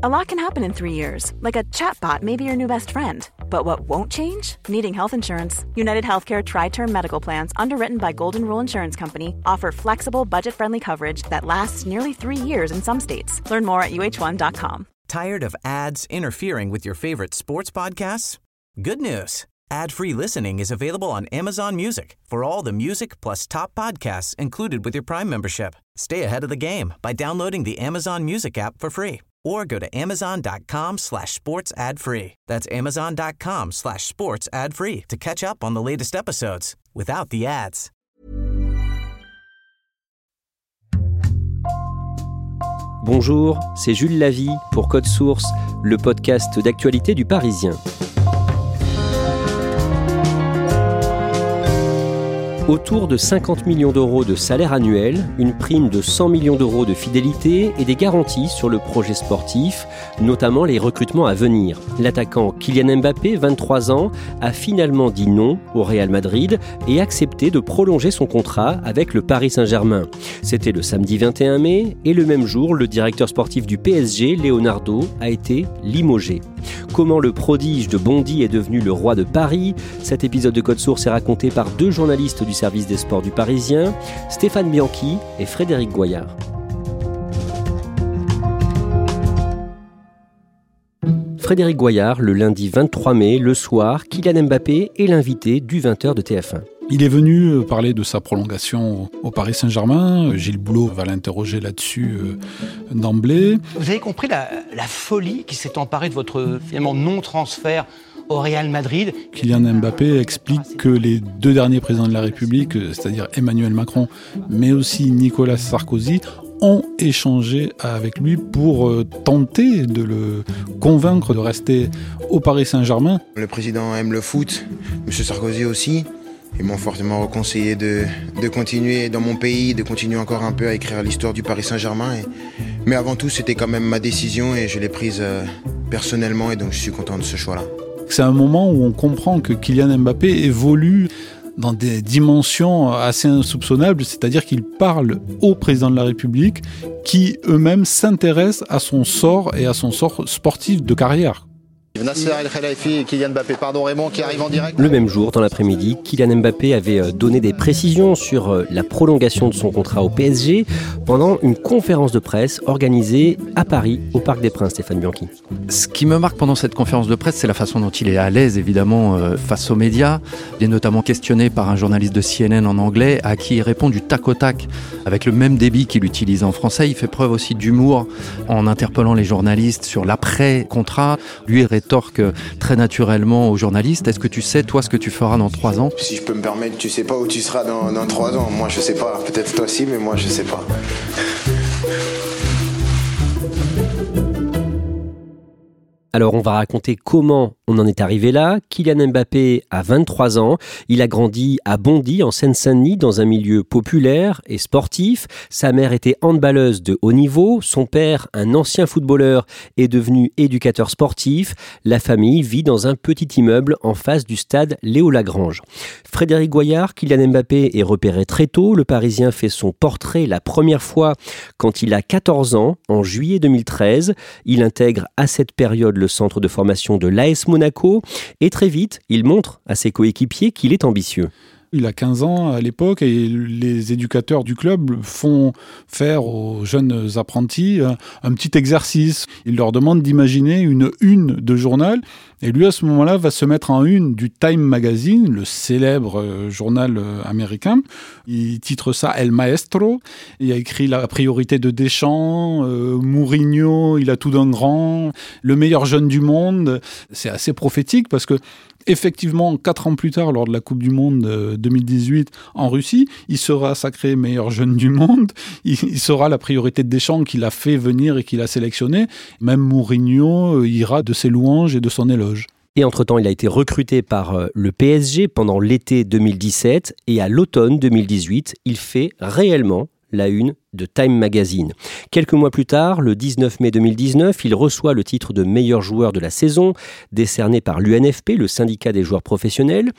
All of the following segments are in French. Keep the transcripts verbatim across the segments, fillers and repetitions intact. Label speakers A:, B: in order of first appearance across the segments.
A: A lot can happen in three years, like a chatbot may be your new best friend. But what won't change? Needing health insurance. United Healthcare Tri-Term Medical Plans, underwritten by Golden Rule Insurance Company, offer flexible, budget-friendly coverage that lasts nearly three years in some states. Learn more at U H one dot com.
B: Tired of ads interfering with your favorite sports podcasts? Good news. Ad-free listening is available on Amazon Music for all the music plus top podcasts included with your Prime membership. Stay ahead of the game by downloading the Amazon Music app for free or go to amazon.com slash sports ad free. That's amazon.com slash sports ad free to catch up on the latest episodes without the ads.
C: Bonjour, c'est Jules Lavie pour Code Source, le podcast d'actualité du Parisien. Autour de cinquante millions d'euros de salaire annuel, une prime de cent millions d'euros de fidélité et des garanties sur le projet sportif, notamment les recrutements à venir. L'attaquant Kylian Mbappé, vingt-trois ans, a finalement dit non au Real Madrid et accepté de prolonger son contrat avec le Paris Saint-Germain. C'était le samedi vingt et un mai et le même jour, le directeur sportif du P S G, Leonardo, a été limogé. Comment le prodige de Bondy est devenu le roi de Paris? Cet épisode de Code Source est raconté par deux journalistes du service des sports du Parisien, Stéphane Bianchi et Frédéric Goyard. Frédéric Goyard, le lundi vingt-trois mai, le soir, Kylian Mbappé est l'invité du vingt heures de T F un.
D: Il est venu parler de sa prolongation au Paris Saint-Germain. Gilles Boulot va l'interroger là-dessus euh, d'emblée.
E: Vous avez compris la, la folie qui s'est emparée de votre finalement non-transfert au Real Madrid?
D: Kylian Mbappé explique que les deux derniers présidents de la République, c'est-à-dire Emmanuel Macron, mais aussi Nicolas Sarkozy, ont échangé avec lui pour tenter de le convaincre de rester au Paris Saint-Germain.
F: Le président aime le foot, M. Sarkozy aussi. Ils m'ont fortement reconseillé de, de continuer dans mon pays, de continuer encore un peu à écrire l'histoire du Paris Saint-Germain. Et, mais avant tout, c'était quand même ma décision et je l'ai prise euh, personnellement et donc je suis content de ce choix-là.
D: C'est un moment où on comprend que Kylian Mbappé évolue dans des dimensions assez insoupçonnables, c'est-à-dire qu'il parle au président de la République qui eux-mêmes s'intéressent à son sort et à son sort sportif de carrière.
G: Nasser El Khelaifi et Kylian Mbappé, pardon Raymond, qui arrive en direct.
C: Le même jour, dans l'après-midi, Kylian Mbappé avait donné des précisions sur la prolongation de son contrat au P S G pendant une conférence de presse organisée à Paris, au Parc des Princes, Stéphane Bianchi.
H: Ce qui me marque pendant cette conférence de presse, c'est la façon dont il est à l'aise, évidemment, euh, face aux médias. Il est notamment questionné par un journaliste de C N N en anglais, à qui il répond du tac au tac, avec le même débit qu'il utilise en français. Il fait preuve aussi d'humour en interpellant les journalistes sur l'après-contrat. Lui rétorque très naturellement aux journalistes. Est-ce que tu sais, toi, ce que tu feras dans trois ans?
F: Si je peux me permettre, tu sais pas où tu seras dans, dans trois ans. Moi, je sais pas. Peut-être toi aussi, mais moi, je sais pas.
C: Alors, on va raconter comment on en est arrivé là. Kylian Mbappé a vingt-trois ans. Il a grandi à Bondy, en Seine-Saint-Denis, dans un milieu populaire et sportif. Sa mère était handballeuse de haut niveau. Son père, un ancien footballeur, est devenu éducateur sportif. La famille vit dans un petit immeuble en face du stade Léo-Lagrange. Frédéric Goyard, Kylian Mbappé est repéré très tôt. Le Parisien fait son portrait la première fois quand il a quatorze ans, en juillet deux mille treize. Il intègre à cette période le centre de formation de l'A S Monaco et très vite, il montre à ses coéquipiers qu'il est ambitieux.
D: Il a quinze ans à l'époque et les éducateurs du club font faire aux jeunes apprentis un petit exercice. Ils leur demandent d'imaginer une une de journal et lui à ce moment-là va se mettre en une du Time Magazine, le célèbre journal américain. Il titre ça El Maestro. Il a écrit la priorité de Deschamps, euh, Mourinho, il a tout d'un grand, le meilleur jeune du monde. C'est assez prophétique parce que effectivement, quatre ans plus tard, lors de la Coupe du Monde deux mille dix-huit en Russie, il sera sacré meilleur jeune du monde. Il, il sera la priorité de Deschamps qu'il a fait venir et qu'il a sélectionné. Même Mourinho ira de ses louanges et de son éloge.
C: Et entre-temps, il a été recruté par le P S G pendant l'été deux mille dix-sept et à l'automne deux mille dix-huit, il fait réellement la une de Time Magazine. Quelques mois plus tard, le dix-neuf mai deux mille dix-neuf, il reçoit le titre de meilleur joueur de la saison, décerné par l'U N F P, le syndicat des joueurs professionnels.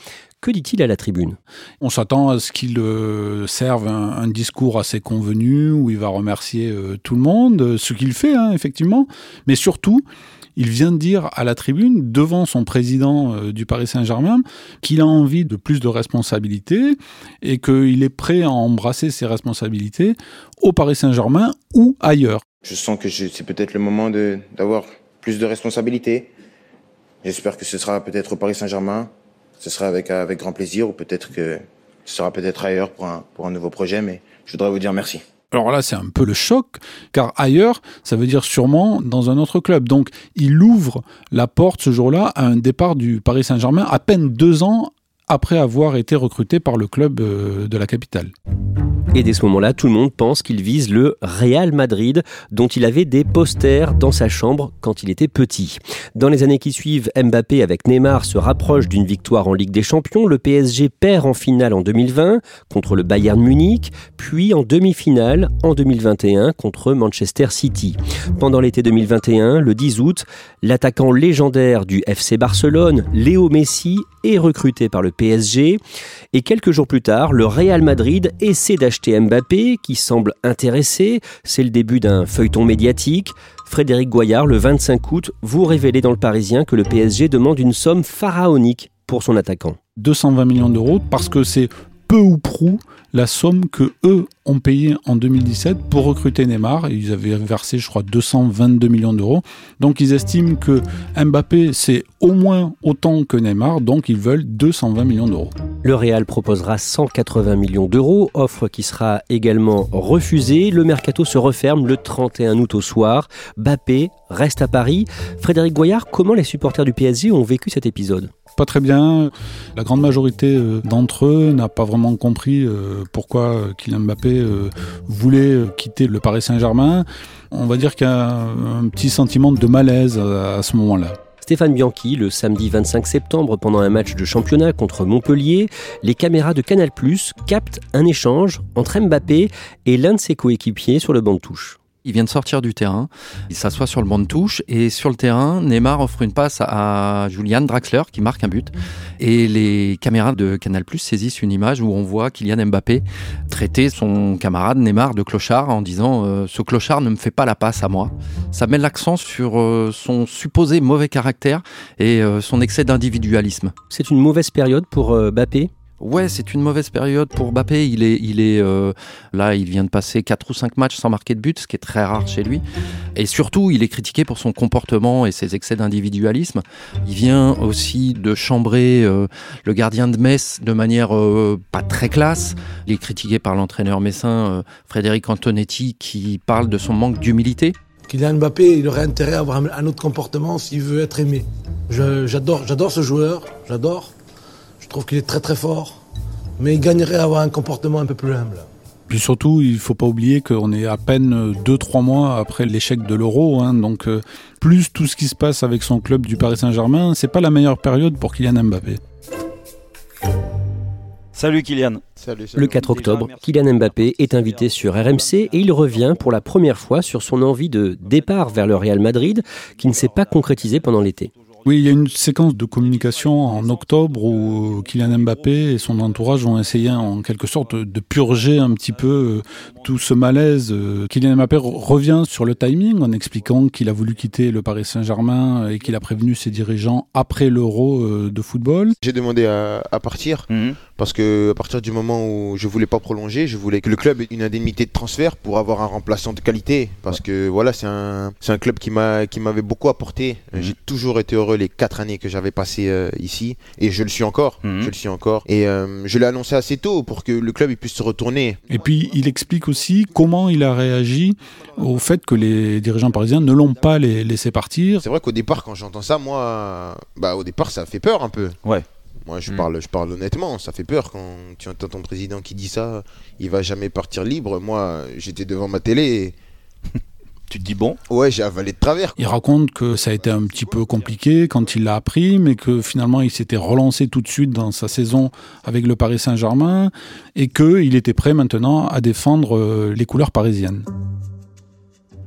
C: Que dit-il à la tribune ?
D: On s'attend à ce qu'il euh, serve un, un discours assez convenu où il va remercier euh, tout le monde, ce qu'il fait hein, effectivement, mais surtout il vient de dire à la tribune, devant son président euh, du Paris Saint-Germain, qu'il a envie de plus de responsabilités et qu'il est prêt à embrasser ses responsabilités au Paris Saint-Germain ou ailleurs.
F: Je sens que je, c'est peut-être le moment de, d'avoir plus de responsabilités. J'espère que ce sera peut-être au Paris Saint-Germain. Ce sera avec, avec grand plaisir, ou peut-être que ce sera peut-être ailleurs pour un, pour un nouveau projet, mais je voudrais vous dire merci.
D: Alors là, c'est un peu le choc, car ailleurs, ça veut dire sûrement dans un autre club. Donc, il ouvre la porte ce jour-là à un départ du Paris Saint-Germain, à peine deux ans après avoir été recruté par le club de la capitale.
C: Et dès ce moment-là, tout le monde pense qu'il vise le Real Madrid, dont il avait des posters dans sa chambre quand il était petit. Dans les années qui suivent, Mbappé avec Neymar se rapproche d'une victoire en Ligue des Champions. Le P S G perd en finale en deux mille vingt contre le Bayern Munich, puis en demi-finale en deux mille vingt et un contre Manchester City. Pendant l'été deux mille vingt et un, le dix août, l'attaquant légendaire du F C Barcelone, Léo Messi, est recruté par le P S G. Et quelques jours plus tard, le Real Madrid essaie d'acheter Mbappé, qui semble intéressé. C'est le début d'un feuilleton médiatique. Frédéric Goyard, le vingt-cinq août, vous révélez dans Le Parisien que le P S G demande une somme pharaonique pour son attaquant.
D: deux cent vingt millions d'euros, parce que c'est peu ou prou la somme que eux ont payée en deux mille dix-sept pour recruter Neymar. Ils avaient versé, je crois, deux cent vingt-deux millions d'euros. Donc ils estiment que Mbappé, c'est au moins autant que Neymar, donc ils veulent deux cent vingt millions d'euros.
C: Le Real proposera cent quatre-vingts millions d'euros, offre qui sera également refusée. Le mercato se referme le trente et un août au soir. Mbappé reste à Paris. Frédéric Goyard, comment les supporters du P S G ont vécu cet épisode ?
D: Pas très bien. La grande majorité d'entre eux n'a pas vraiment compris pourquoi Kylian Mbappé voulait quitter le Paris Saint-Germain. On va dire qu'il y a un petit sentiment de malaise à ce moment-là.
C: Stéphane Bianchi, le samedi vingt-cinq septembre, pendant un match de championnat contre Montpellier, les caméras de Canal plus, captent un échange entre Mbappé et l'un de ses coéquipiers sur le banc de touche.
H: Il vient de sortir du terrain, il s'assoit sur le banc de touche et sur le terrain, Neymar offre une passe à Julian Draxler qui marque un but. Et les caméras de Canal plus saisissent une image où on voit Kylian Mbappé traiter son camarade Neymar de clochard en disant euh, « ce clochard ne me fait pas la passe à moi ». Ça met l'accent sur euh, son supposé mauvais caractère et euh, son excès d'individualisme.
C: C'est une mauvaise période pour euh, Mbappé ?
H: Ouais, c'est une mauvaise période pour Mbappé. Il est, il est euh, là, il vient de passer quatre ou cinq matchs sans marquer de but, ce qui est très rare chez lui. Et surtout, il est critiqué pour son comportement et ses excès d'individualisme. Il vient aussi de chambrer euh, le gardien de Metz de manière euh, pas très classe. Il est critiqué par l'entraîneur messin euh, Frédéric Antonetti, qui parle de son manque d'humilité.
I: Kylian Mbappé, il aurait intérêt à avoir un autre comportement s'il veut être aimé. Je, j'adore, j'adore ce joueur, j'adore. Je trouve qu'il est très très fort, mais il gagnerait à avoir un comportement un peu plus humble.
D: Puis surtout, il ne faut pas oublier qu'on est à peine deux trois mois après l'échec de l'Euro. Hein, donc, euh, plus tout ce qui se passe avec son club du Paris Saint-Germain, c'est pas la meilleure période pour Kylian Mbappé.
J: Salut Kylian.
F: Salut, salut.
C: Le quatre octobre, Kylian Mbappé est invité sur R M C et il revient pour la première fois sur son envie de départ vers le Real Madrid qui ne s'est pas concrétisée pendant l'été.
D: Oui, il y a une séquence de communication en octobre où Kylian Mbappé et son entourage ont essayé en quelque sorte de purger un petit peu tout ce malaise. Kylian Mbappé revient sur le timing en expliquant qu'il a voulu quitter le Paris Saint-Germain et qu'il a prévenu ses dirigeants après l'Euro de football.
F: J'ai demandé à, à partir mmh. parce que à partir du moment où je voulais pas prolonger, je voulais que le club ait une indemnité de transfert pour avoir un remplaçant de qualité. Parce que voilà, c'est un, c'est un club qui m'a, qui m'avait beaucoup apporté. Mmh. J'ai toujours été heureux les quatre années que j'avais passées euh, ici et je le suis encore, mmh. je le suis encore et euh, je l'ai annoncé assez tôt pour que le club il puisse se retourner.
D: Et puis il explique aussi comment il a réagi au fait que les dirigeants parisiens ne l'ont pas les, laissé partir.
F: C'est vrai qu'au départ quand j'entends ça, moi, bah au départ ça fait peur un peu.
J: Ouais.
F: Moi je mmh. parle, je parle honnêtement, ça fait peur quand tu entends ton président qui dit ça, il va jamais partir libre. Moi j'étais devant ma télé. Et...
J: Tu te dis bon ?
F: Ouais, j'ai avalé de travers.
D: Il raconte que ça a été un petit peu compliqué quand il l'a appris, mais que finalement il s'était relancé tout de suite dans sa saison avec le Paris Saint-Germain et qu'il était prêt maintenant à défendre les couleurs parisiennes.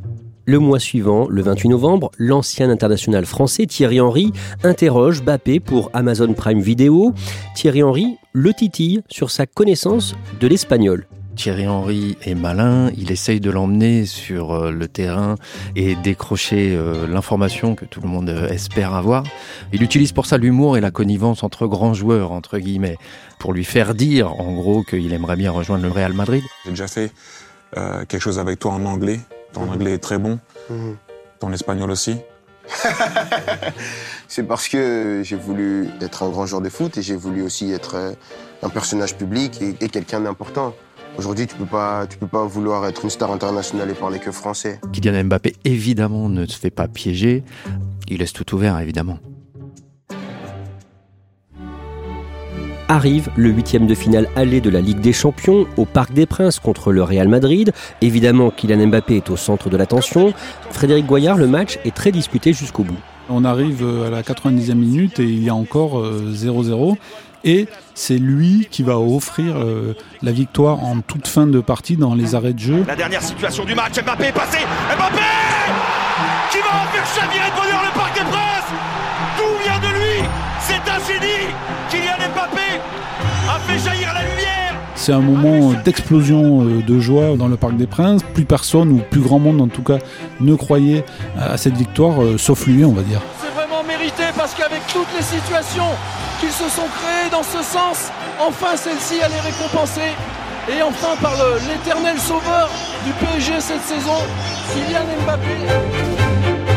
C: Le mois suivant, le vingt-huit novembre, l'ancien international français Thierry Henry interroge Mbappé pour Amazon Prime Video. Thierry Henry le titille sur sa connaissance de l'espagnol.
H: Thierry Henry est malin, il essaye de l'emmener sur le terrain et décrocher l'information que tout le monde espère avoir. Il utilise pour ça l'humour et la connivence entre grands joueurs, entre guillemets, pour lui faire dire, en gros, qu'il aimerait bien rejoindre le Real Madrid.
K: J'ai déjà fait euh, quelque chose avec toi en anglais. Ton anglais est très bon, mmh. Ton espagnol aussi.
F: C'est parce que j'ai voulu être un grand joueur de foot et j'ai voulu aussi être un personnage public et, et quelqu'un d'important. Aujourd'hui, tu peux pas, tu peux pas vouloir être une star internationale et parler que français.
H: Kylian Mbappé, évidemment, ne se fait pas piéger. Il laisse tout ouvert, évidemment.
C: Arrive le huitième de finale aller de la Ligue des Champions au Parc des Princes contre le Real Madrid. Évidemment, Kylian Mbappé est au centre de l'attention. Frédéric Goyard, le match est très disputé jusqu'au bout.
D: On arrive à la quatre-vingt-dixième minute et il y a encore zéro zéro. Et c'est lui qui va offrir euh, la victoire en toute fin de partie dans les arrêts de jeu.
L: La dernière situation du match, Mbappé est passé. Mbappé qui va en faire chavirer de bonheur le Parc des Princes. Tout vient de lui. C'est un génie. Kylian Mbappé a fait jaillir la lumière.
D: C'est un moment d'explosion de joie dans le Parc des Princes. Plus personne, ou plus grand monde en tout cas, ne croyait à cette victoire, sauf lui, on va dire.
M: C'est vraiment mérité parce qu'avec toutes les situations qu'ils se sont créées dans ce sens, enfin celle-ci elle est récompensée. Et enfin par le, l'éternel sauveur du P S G cette saison, Kylian Mbappé.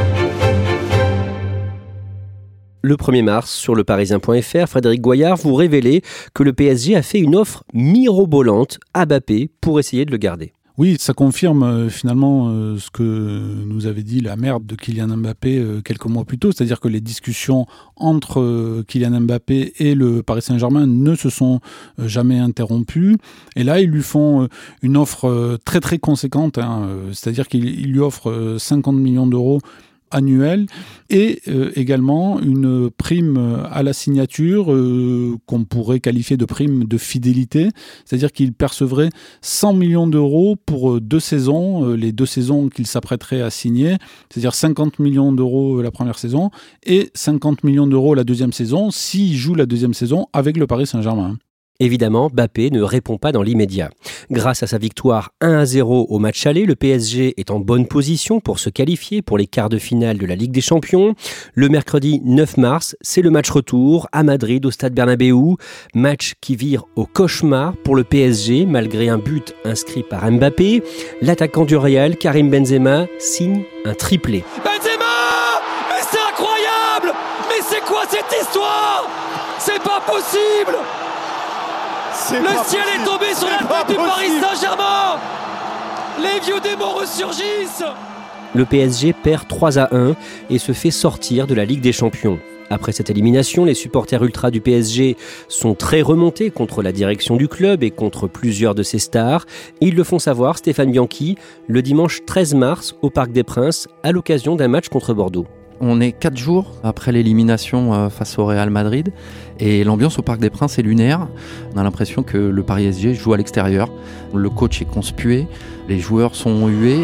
C: Le premier mars, sur le parisien point f r, Frédéric Goyard, vous révélez que le P S G a fait une offre mirobolante à Mbappé pour essayer de le garder.
D: Oui, ça confirme euh, finalement euh, ce que nous avait dit la mère de Kylian Mbappé euh, quelques mois plus tôt, c'est-à-dire que les discussions entre euh, Kylian Mbappé et le Paris Saint-Germain ne se sont euh, jamais interrompues. Et là, ils lui font euh, une offre euh, très très conséquente, hein, euh, c'est-à-dire qu'ils lui offrent euh, cinquante millions d'euros annuel et euh, également une prime à la signature euh, qu'on pourrait qualifier de prime de fidélité, c'est-à-dire qu'il percevrait cent millions d'euros pour deux saisons, euh, les deux saisons qu'il s'apprêterait à signer, c'est-à-dire cinquante millions d'euros la première saison et cinquante millions d'euros la deuxième saison s'il joue la deuxième saison avec le Paris Saint-Germain.
C: Évidemment, Mbappé ne répond pas dans l'immédiat. Grâce à sa victoire un à zéro au match aller, le P S G est en bonne position pour se qualifier pour les quarts de finale de la Ligue des Champions. Le mercredi neuf mars, c'est le match retour à Madrid au stade Bernabéu. Match qui vire au cauchemar pour le P S G malgré un but inscrit par Mbappé. L'attaquant du Real, Karim Benzema, signe un triplé.
M: Benzema! Mais c'est incroyable! Mais c'est quoi cette histoire? C'est pas possible!
L: C'est
M: le ciel possible. Est tombé sur la tête du Paris Saint-Germain. Les vieux démons ressurgissent.
C: Le P S G perd trois à un et se fait sortir de la Ligue des Champions. Après cette élimination, les supporters ultras du P S G sont très remontés contre la direction du club et contre plusieurs de ses stars. Ils le font savoir, Stéphane Bianchi, le dimanche treize mars au Parc des Princes à l'occasion d'un match contre Bordeaux.
H: On est quatre jours après l'élimination face au Real Madrid et l'ambiance au Parc des Princes est lunaire. On a l'impression que le Paris S G joue à l'extérieur. Le coach est conspué, les joueurs sont hués.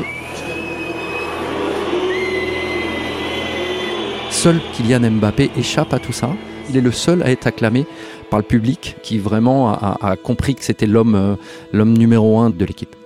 H: Seul Kylian Mbappé échappe à tout ça. Il est le seul à être acclamé par le public qui vraiment a, a compris que c'était l'homme, l'homme numéro un de l'équipe.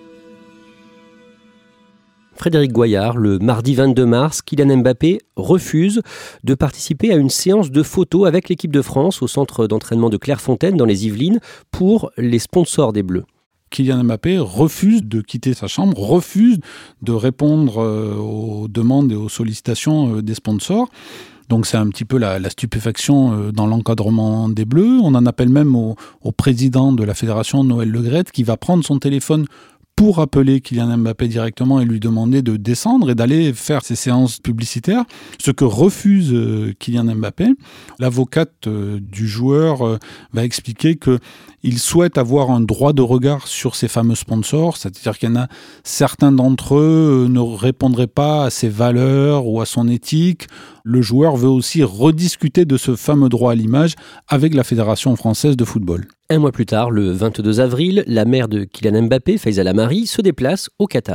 C: Frédéric Goyard, le mardi vingt-deux mars, Kylian Mbappé refuse de participer à une séance de photos avec l'équipe de France au centre d'entraînement de Clairefontaine dans les Yvelines pour les sponsors des Bleus.
D: Kylian Mbappé refuse de quitter sa chambre, refuse de répondre aux demandes et aux sollicitations des sponsors. Donc c'est un petit peu la, la stupéfaction dans l'encadrement des Bleus. On en appelle même au, au président de la fédération, Noël Le Graët, qui va prendre son téléphone pour appeler Kylian Mbappé directement et lui demander de descendre et d'aller faire ses séances publicitaires, ce que refuse Kylian Mbappé. L'avocate du joueur va expliquer qu'il souhaite avoir un droit de regard sur ces fameux sponsors, c'est-à-dire qu'il y en a certains d'entre eux ne répondraient pas à ses valeurs ou à son éthique. Le joueur veut aussi rediscuter de ce fameux droit à l'image avec la Fédération française de football.
C: Un mois plus tard, le vingt-deux avril, la mère de Kylian Mbappé, Faiza Lamari, se déplace au Qatar.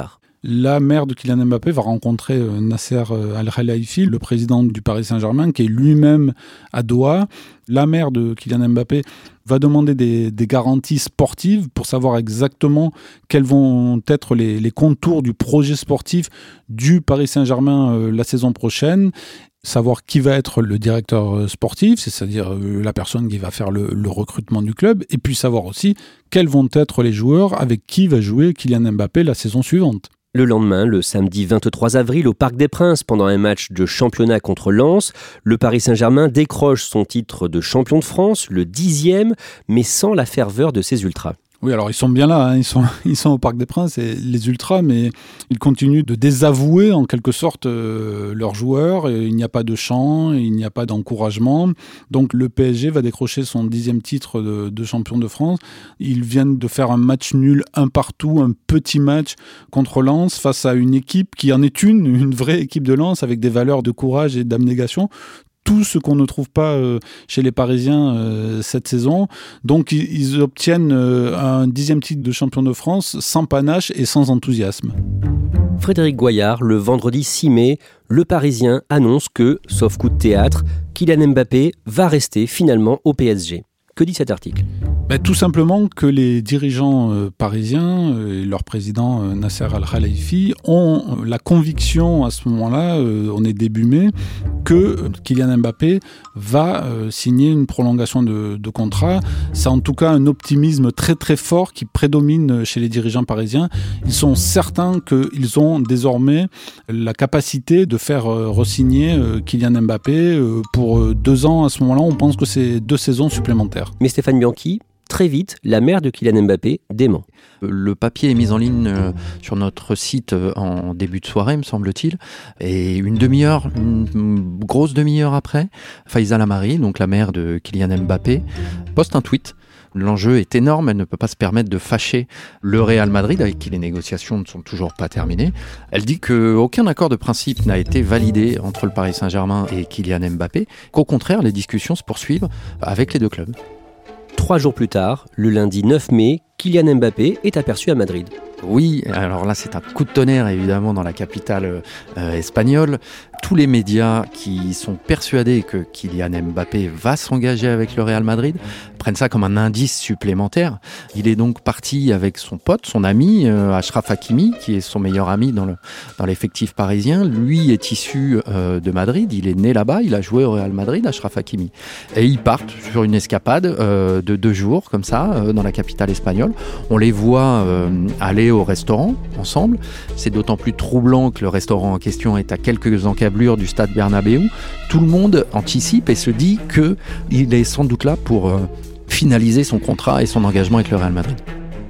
D: la mère de Kylian Mbappé va rencontrer Nasser Al-Khelaifi, le président du Paris Saint-Germain, qui est lui-même à Doha. La mère de Kylian Mbappé va demander des, des garanties sportives pour savoir exactement quels vont être les, les contours du projet sportif du Paris Saint-Germain euh, la saison prochaine. Savoir qui va être le directeur sportif, c'est-à-dire la personne qui va faire le, le recrutement du club, et puis savoir aussi quels vont être les joueurs avec qui va jouer Kylian Mbappé la saison suivante.
C: Le lendemain, le samedi vingt-trois avril, au Parc des Princes, pendant un match de championnat contre Lens, le Paris Saint-Germain décroche son titre de champion de France, le dixième, mais sans la ferveur de ses ultras.
D: Oui, alors ils sont bien là, hein. ils, sont, ils sont au Parc des Princes, et les ultras, mais ils continuent de désavouer en quelque sorte euh, leurs joueurs. Et il n'y a pas de chant, il n'y a pas d'encouragement. Donc le P S G va décrocher son dixième titre de, de champion de France. Ils viennent de faire un match nul, un partout, un petit match contre Lens face à une équipe qui en est une, une vraie équipe de Lens avec des valeurs de courage et d'abnégation. Tout ce qu'on ne trouve pas euh, chez les Parisiens euh, cette saison. Donc ils, ils obtiennent euh, un dixième titre de champion de France sans panache et sans enthousiasme.
C: Frédéric Goyard, le vendredi six mai, le Parisien annonce que, sauf coup de théâtre, Kylian Mbappé va rester finalement au P S G. Que dit cet article ?
D: Ben, tout simplement que les dirigeants euh, parisiens euh, et leur président euh, Nasser Al-Khelaifi ont euh, la conviction à ce moment-là, euh, on est début mai, que euh, Kylian Mbappé va euh, signer une prolongation de, de contrat. C'est en tout cas un optimisme très très fort qui prédomine chez les dirigeants parisiens. Ils sont certains qu'ils ont désormais la capacité de faire euh, re-signer euh, Kylian Mbappé euh, pour euh, deux ans. À ce moment-là, on pense que c'est deux saisons supplémentaires.
C: Mais Stéphane Bianchi, très vite, la mère de Kylian Mbappé dément.
H: Le papier est mis en ligne euh, sur notre site euh, en début de soirée, me semble-t-il. Et une demi-heure, une grosse demi-heure après, Faiza Lamari, donc la mère de Kylian Mbappé, poste un tweet. L'enjeu est énorme, elle ne peut pas se permettre de fâcher le Real Madrid, avec qui les négociations ne sont toujours pas terminées. Elle dit qu'aucun accord de principe n'a été validé entre le Paris Saint-Germain et Kylian Mbappé, qu'au contraire, les discussions se poursuivent avec les deux clubs.
C: Trois jours plus tard, le lundi neuf mai, Kylian Mbappé est aperçu à Madrid.
H: Oui, alors là c'est un coup de tonnerre évidemment dans la capitale euh, espagnole. Tous les médias qui sont persuadés que Kylian Mbappé va s'engager avec le Real Madrid prennent ça comme un indice supplémentaire. Il est donc parti avec son pote, son ami euh, Achraf Hakimi, qui est son meilleur ami dans, le, dans l'effectif parisien. Lui est issu euh, de Madrid, il est né là-bas, il a joué au Real Madrid, Achraf Hakimi. Et ils partent sur une escapade euh, de deux jours comme ça euh, dans la capitale espagnole. On les voit euh, aller au restaurant ensemble. C'est d'autant plus troublant que le restaurant en question est à quelques encablures du stade Bernabéu. Tout le monde anticipe et se dit qu'il est sans doute là pour euh, finaliser son contrat et son engagement avec le Real Madrid.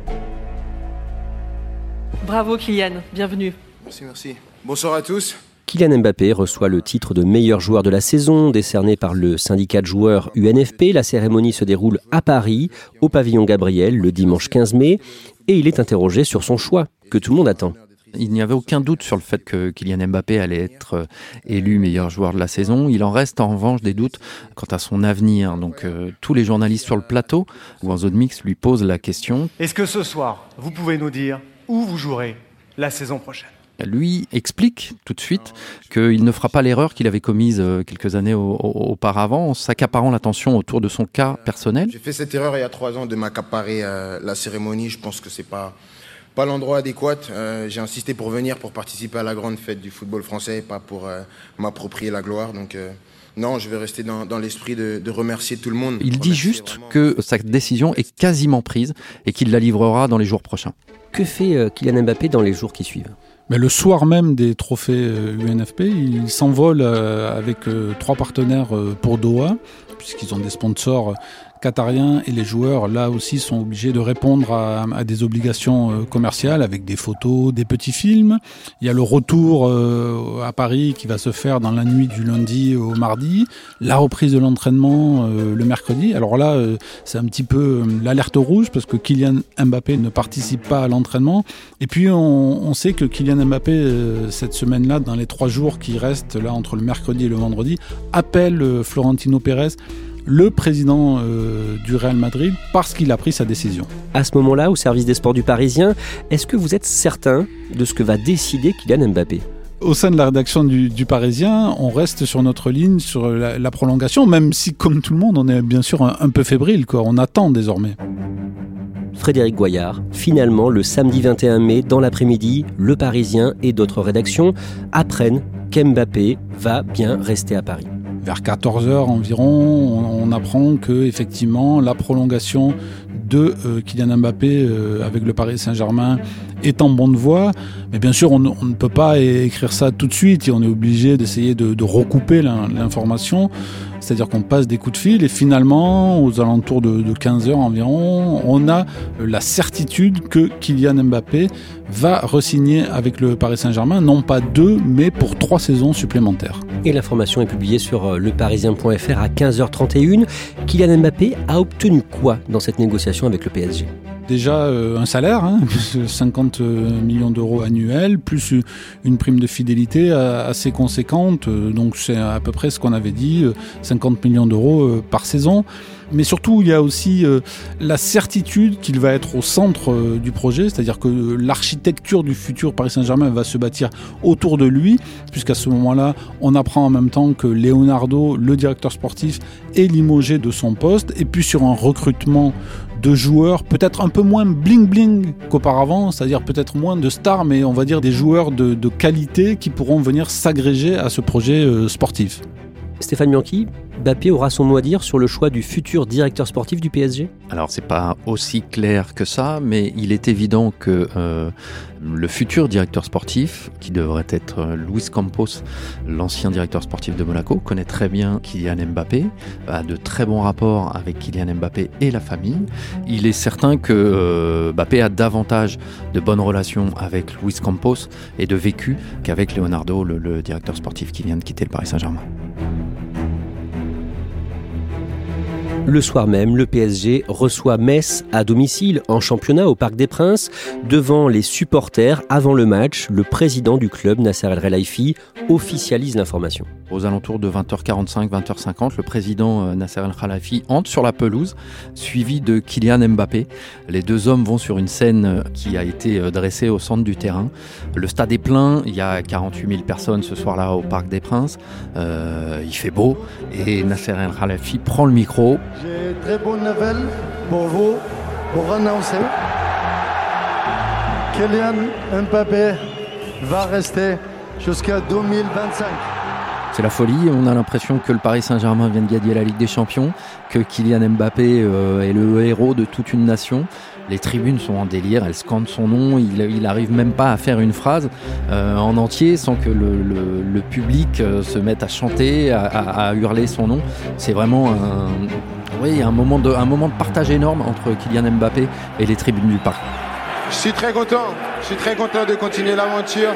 N: Bravo Kylian, bienvenue.
F: Merci, merci. Bonsoir à tous.
C: Kylian Mbappé reçoit le titre de meilleur joueur de la saison, décerné par le syndicat de joueurs U N F P. La cérémonie se déroule à Paris, au pavillon Gabriel, le dimanche quinze mai, et il est interrogé sur son choix, que tout le monde attend.
H: Il n'y avait aucun doute sur le fait que Kylian Mbappé allait être élu meilleur joueur de la saison. Il en reste en revanche des doutes quant à son avenir. Donc euh, tous les journalistes sur le plateau ou en zone mixte lui posent la question.
O: Est-ce que ce soir, vous pouvez nous dire où vous jouerez la saison prochaine ?
H: Lui explique tout de suite qu'il ne fera pas l'erreur qu'il avait commise quelques années auparavant en s'accaparant l'attention autour de son cas personnel.
F: J'ai fait cette erreur il y a trois ans de m'accaparer euh, la cérémonie. Je pense que c'est pas, pas l'endroit adéquat. Euh, j'ai insisté pour venir, pour participer à la grande fête du football français, pas pour euh, m'approprier la gloire. Donc euh, non, je vais rester dans, dans l'esprit de, de remercier tout le monde.
H: Il dit juste que sa décision est quasiment prise et qu'il la livrera dans les jours prochains.
C: Que fait euh, Kylian Mbappé dans les jours qui suivent ?
D: Mais le soir même des trophées U N F P, il s'envole avec trois partenaires pour Doha, puisqu'ils ont des sponsors qatariens et les joueurs, là aussi, sont obligés de répondre à, à des obligations commerciales avec des photos, des petits films. Il y a le retour euh, à Paris qui va se faire dans la nuit du lundi au mardi, la reprise de l'entraînement euh, le mercredi. Alors là, euh, c'est un petit peu euh, l'alerte rouge parce que Kylian Mbappé ne participe pas à l'entraînement. Et puis, on, on sait que Kylian Mbappé, euh, cette semaine-là, dans les trois jours qui restent là entre le mercredi et le vendredi, appelle euh, Florentino Pérez, le président euh, du Real Madrid parce qu'il a pris sa décision.
C: À ce moment-là, au service des sports du Parisien, est-ce que vous êtes certain de ce que va décider Kylian Mbappé ?
D: Au sein de la rédaction du, du Parisien, on reste sur notre ligne, sur la, la prolongation, même si, comme tout le monde, on est bien sûr un, un peu fébrile, quoi. On attend désormais.
C: Frédéric Goyard, finalement, le samedi vingt et un mai, dans l'après-midi, Le Parisien et d'autres rédactions apprennent qu'Mbappé va bien rester à Paris.
D: Vers quatorze heures environ, on, on apprend que effectivement la prolongation de euh, Kylian Mbappé euh, avec le Paris Saint-Germain est en bonne voie. Mais bien sûr, on, on ne peut pas écrire ça tout de suite et on est obligé d'essayer de, de recouper l'information. C'est-à-dire qu'on passe des coups de fil et finalement, aux alentours de, de quinze heures environ, on a la certitude que Kylian Mbappé va re-signer avec le Paris Saint-Germain, non pas deux, mais pour trois saisons supplémentaires.
C: Et l'information est publiée sur leparisien point f r à quinze heures trente et une. Kylian Mbappé a obtenu quoi dans cette négociation avec le P S G ?
D: Déjà euh, un salaire, hein, cinquante millions d'euros annuels, plus une prime de fidélité assez conséquente. Donc c'est à peu près ce qu'on avait dit, cinquante millions d'euros par saison. Mais surtout, il y a aussi euh, la certitude qu'il va être au centre euh, du projet, c'est-à-dire que l'architecture du futur Paris Saint-Germain va se bâtir autour de lui, puisqu'à ce moment-là, on apprend en même temps que Leonardo, le directeur sportif, est limogé de son poste, et puis sur un recrutement de joueurs peut-être un peu moins bling-bling qu'auparavant, c'est-à-dire peut-être moins de stars, mais on va dire des joueurs de, de qualité qui pourront venir s'agréger à ce projet euh, sportif.
C: Stéphane Bianchi, Mbappé aura son mot à dire sur le choix du futur directeur sportif du P S G ?
H: Alors c'est pas aussi clair que ça, mais il est évident que euh, le futur directeur sportif, qui devrait être Luis Campos, l'ancien directeur sportif de Monaco, connaît très bien Kylian Mbappé, a de très bons rapports avec Kylian Mbappé et la famille. Il est certain que euh, Mbappé a davantage de bonnes relations avec Luis Campos et de vécu qu'avec Leonardo, le, le directeur sportif qui vient de quitter le Paris Saint-Germain.
C: Le soir même, le P S G reçoit Metz à domicile en championnat au Parc des Princes. Devant les supporters, avant le match, le président du club, Nasser El Khelaifi, officialise l'information.
H: Aux alentours de vingt heures quarante-cinq, vingt heures cinquante, le président Nasser El Khelaifi entre sur la pelouse, suivi de Kylian Mbappé. Les deux hommes vont sur une scène qui a été dressée au centre du terrain. Le stade est plein, il y a quarante-huit mille personnes ce soir-là au Parc des Princes. Euh, il fait beau et Nasser El Khelaifi prend le micro.
P: J'ai très bonne nouvelle pour vous, pour annoncer Kylian Mbappé va rester jusqu'à deux mille vingt-cinq.
H: C'est la folie, on a l'impression que le Paris Saint-Germain vient de gagner la Ligue des Champions, que Kylian Mbappé euh, est le héros de toute une nation. Les tribunes sont en délire, elles scandent son nom, il, il arrive même pas à faire une phrase euh, en entier sans que le, le, le public euh, se mette à chanter, à, à, à hurler son nom. C'est vraiment un, oui, un, moment de, un moment de partage énorme entre Kylian Mbappé et les tribunes du parc.
F: Je suis très content, je suis très content de continuer l'aventure.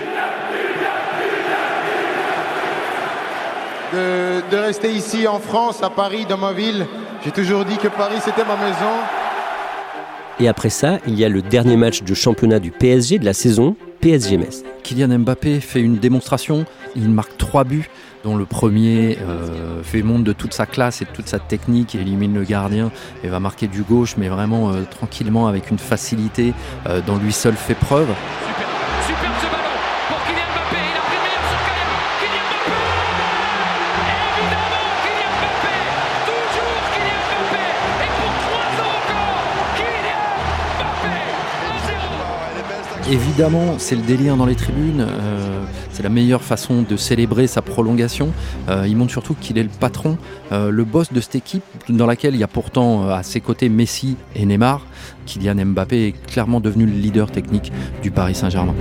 F: De, de rester ici en France, à Paris, dans ma ville. J'ai toujours dit que Paris, c'était ma maison.
C: Et après ça, il y a le dernier match de championnat du P S G de la saison, P S G Metz.
H: Kylian Mbappé fait une démonstration, il marque trois buts, dont le premier euh, fait montre de toute sa classe et de toute sa technique, il élimine le gardien et va marquer du gauche, mais vraiment euh, tranquillement, avec une facilité euh, dont lui seul fait preuve.
L: Super, superbe ce ballon pour Kylian Mbappé, il a pris le meilleur sur Kylian Mbappé. Évidemment Kylian Mbappé, toujours Kylian Mbappé, et pour trois ans encore, Kylian Mbappé, un zéro.
H: Évidemment, c'est le délire dans les tribunes, euh, c'est la meilleure façon de célébrer sa prolongation. Euh, il montre surtout qu'il est le patron, euh, le boss de cette équipe dans laquelle il y a pourtant euh, à ses côtés Messi et Neymar. Kylian Mbappé est clairement devenu le leader technique du Paris Saint-Germain.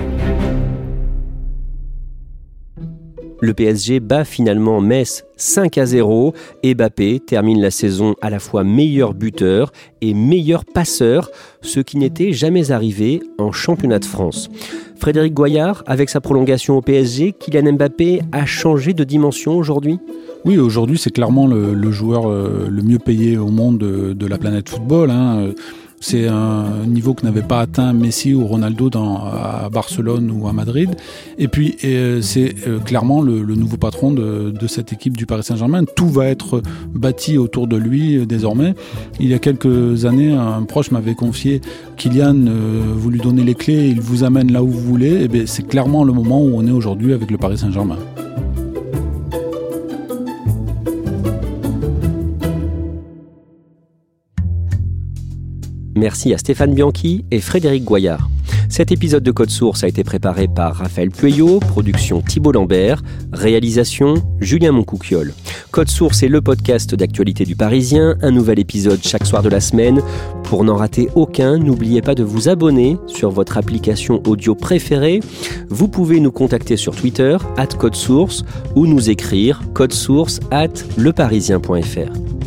C: Le P S G bat finalement Metz cinq à zéro et Mbappé termine la saison à la fois meilleur buteur et meilleur passeur, ce qui n'était jamais arrivé en championnat de France. Frédéric Goyard, avec sa prolongation au P S G, Kylian Mbappé a changé de dimension aujourd'hui ?
D: Oui, aujourd'hui, c'est clairement le, le joueur euh, le mieux payé au monde de, de la planète football, hein. C'est un niveau que n'avait pas atteint Messi ou Ronaldo dans, à Barcelone ou à Madrid. Et puis, et c'est clairement le, le nouveau patron de, de cette équipe du Paris Saint-Germain. Tout va être bâti autour de lui désormais. Il y a quelques années, un proche m'avait confié Kylian, euh, vous lui donnez les clés, il vous amène là où vous voulez. Et bien, c'est clairement le moment où on est aujourd'hui avec le Paris Saint-Germain.
C: Merci à Stéphane Bianchi et Frédéric Goyard. Cet épisode de Code Source a été préparé par Raphaël Pueyo, production Thibault Lambert, réalisation Julien Moncouquiol. Code Source est le podcast d'actualité du Parisien, un nouvel épisode chaque soir de la semaine. Pour n'en rater aucun, n'oubliez pas de vous abonner sur votre application audio préférée. Vous pouvez nous contacter sur Twitter, arobase Code Source, ou nous écrire codesource arobase leparisien point fr.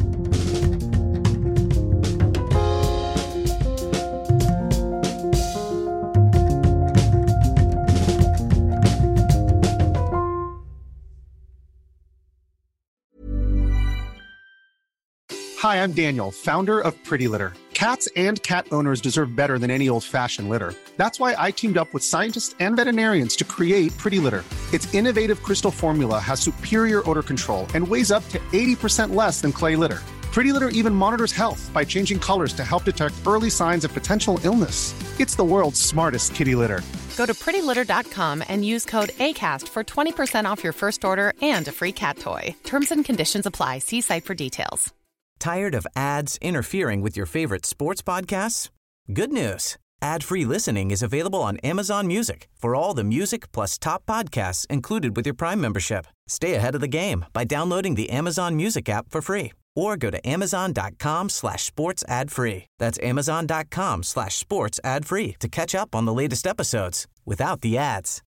Q: Hi, I'm Daniel, founder of Pretty Litter. Cats and cat owners deserve better than any old-fashioned litter. That's why I teamed up with scientists and veterinarians to create Pretty Litter. Its innovative crystal formula has superior odor control and weighs up to eighty percent less than clay litter. Pretty Litter even monitors health by changing colors to help detect early signs of potential illness. It's the world's smartest kitty litter.
R: Go to pretty litter dot com and use code ACAST for twenty percent off your first order and a free cat toy. Terms and conditions apply. See site for details.
B: Tired of ads interfering with your favorite sports podcasts? Good news. Ad-free listening is available on Amazon Music for all the music plus top podcasts included with your Prime membership. Stay ahead of the game by downloading the Amazon Music app for free or go to amazon.com slash sports ad free. That's amazon.com slash sports ad free to catch up on the latest episodes without the ads.